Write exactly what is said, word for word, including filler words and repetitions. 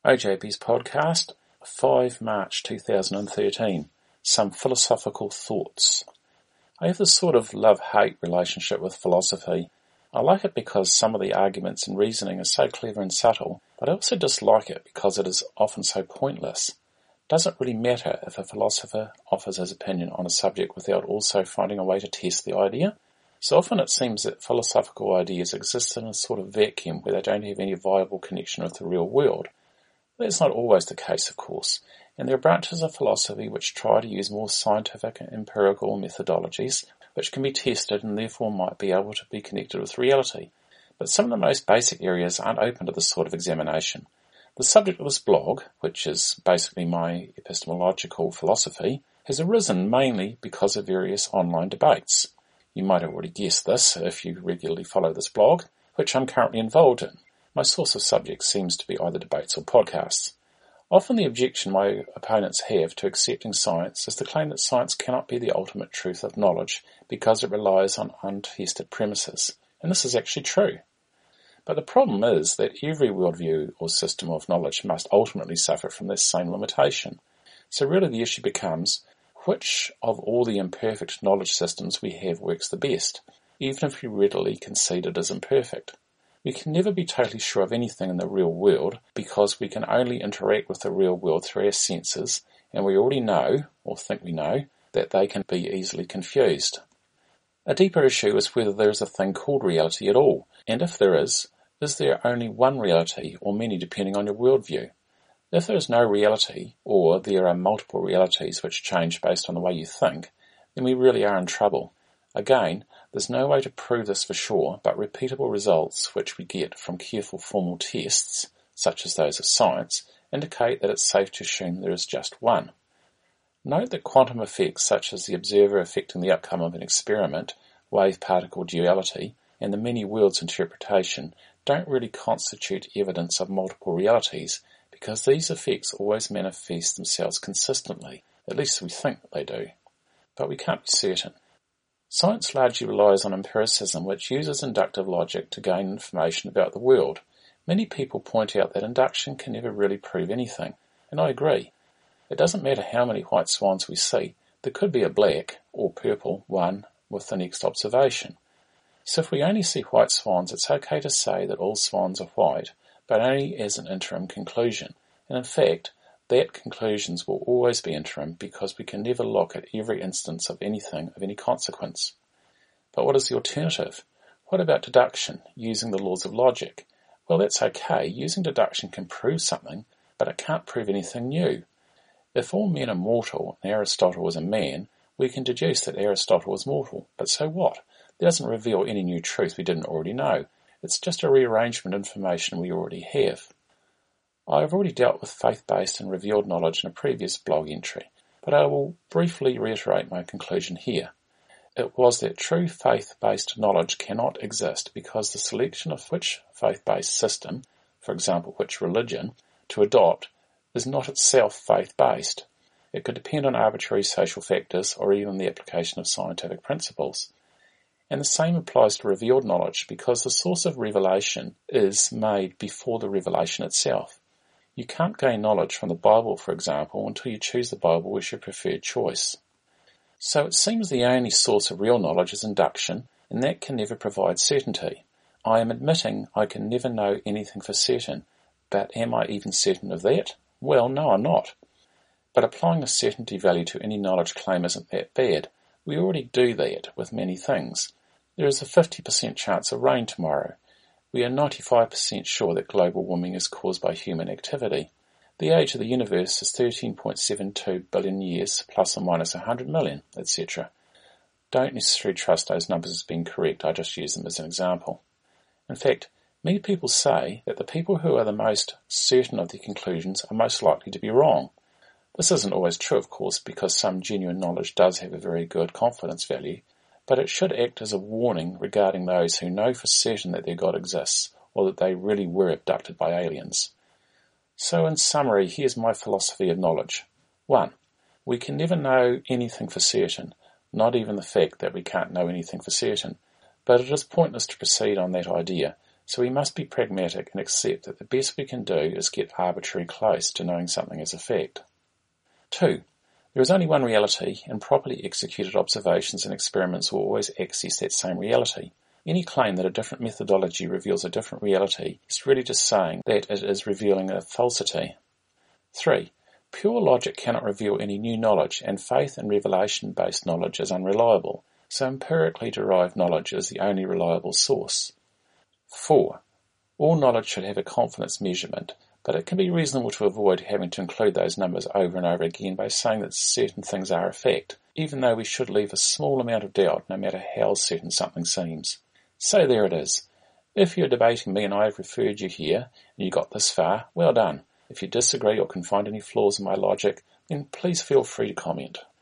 O J B's podcast, the fifth of March two thousand thirteen. Some philosophical thoughts. I have this sort of love-hate relationship with philosophy. I like it because some of the arguments and reasoning are so clever and subtle, but I also dislike it because it is often so pointless. It doesn't really matter if a philosopher offers his opinion on a subject without also finding a way to test the idea. So often it seems that philosophical ideas exist in a sort of vacuum where they don't have any viable connection with the real world. That's not always the case, of course, and there are branches of philosophy which try to use more scientific and empirical methodologies which can be tested and therefore might be able to be connected with reality. But some of the most basic areas aren't open to this sort of examination. The subject of this blog, which is basically my epistemological philosophy, has arisen mainly because of various online debates. You might have already guessed this if you regularly follow this blog, which I'm currently involved in. My source of subject seems to be either debates or podcasts. Often the objection my opponents have to accepting science is the claim that science cannot be the ultimate truth of knowledge because it relies on untested premises, and this is actually true. But the problem is that every worldview or system of knowledge must ultimately suffer from this same limitation. So really the issue becomes, which of all the imperfect knowledge systems we have works the best, even if we readily concede it is imperfect? We can never be totally sure of anything in the real world because we can only interact with the real world through our senses, and we already know, or think we know, that they can be easily confused. A deeper issue is whether there is a thing called reality at all, and if there is, is there only one reality or many depending on your worldview? If there is no reality, or there are multiple realities which change based on the way you think, then we really are in trouble. Again, there's no way to prove this for sure, but repeatable results which we get from careful formal tests, such as those of science, indicate that it's safe to assume there is just one. Note that quantum effects such as the observer affecting the outcome of an experiment, wave-particle duality, and the many worlds interpretation don't really constitute evidence of multiple realities because these effects always manifest themselves consistently, at least we think they do. But we can't be certain. Science largely relies on empiricism, which uses inductive logic to gain information about the world. Many people point out that induction can never really prove anything, and I agree. It doesn't matter how many white swans we see, there could be a black, or purple, one with the next observation. So if we only see white swans, it's okay to say that all swans are white, but only as an interim conclusion, and in fact, that conclusions will always be interim because we can never look at every instance of anything of any consequence. But what is the alternative? What about deduction, using the laws of logic? Well, that's okay. Using deduction can prove something, but it can't prove anything new. If all men are mortal and Aristotle was a man, we can deduce that Aristotle was mortal. But so what? That doesn't reveal any new truth we didn't already know. It's just a rearrangement of information we already have. I have already dealt with faith-based and revealed knowledge in a previous blog entry, but I will briefly reiterate my conclusion here. It was that true faith-based knowledge cannot exist because the selection of which faith-based system, for example which religion, to adopt is not itself faith-based. It could depend on arbitrary social factors or even the application of scientific principles. And the same applies to revealed knowledge because the source of revelation is made before the revelation itself. You can't gain knowledge from the Bible, for example, until you choose the Bible as your preferred choice. So it seems the only source of real knowledge is induction, and that can never provide certainty. I am admitting I can never know anything for certain, but am I even certain of that? Well, no, I'm not. But applying a certainty value to any knowledge claim isn't that bad. We already do that with many things. There is a fifty percent chance of rain tomorrow. We are ninety-five percent sure that global warming is caused by human activity. The age of the universe is thirteen point seven two billion years, plus or minus one hundred million, et cetera. Don't necessarily trust those numbers as being correct, I just use them as an example. In fact, many people say that the people who are the most certain of their conclusions are most likely to be wrong. This isn't always true, of course, because some genuine knowledge does have a very good confidence value, but it should act as a warning regarding those who know for certain that their God exists, or that they really were abducted by aliens. So in summary, here's my philosophy of knowledge. One, we can never know anything for certain, not even the fact that we can't know anything for certain, but it is pointless to proceed on that idea, So we must be pragmatic and accept that the best we can do is get arbitrarily close to knowing something is a fact. Two, there is only one reality, and properly executed observations and experiments will always access that same reality. Any claim that a different methodology reveals a different reality is really just saying that it is revealing a falsity. Three, pure logic cannot reveal any new knowledge, and faith and revelation-based knowledge is unreliable, so empirically derived knowledge is the only reliable source. Four, all knowledge should have a confidence measurement, but it can be reasonable to avoid having to include those numbers over and over again by saying that certain things are a fact, even though we should leave a small amount of doubt no matter how certain something seems. So there it is. If you're debating me and I have referred you here, and you got this far, well done. If you disagree or can find any flaws in my logic, then please feel free to comment.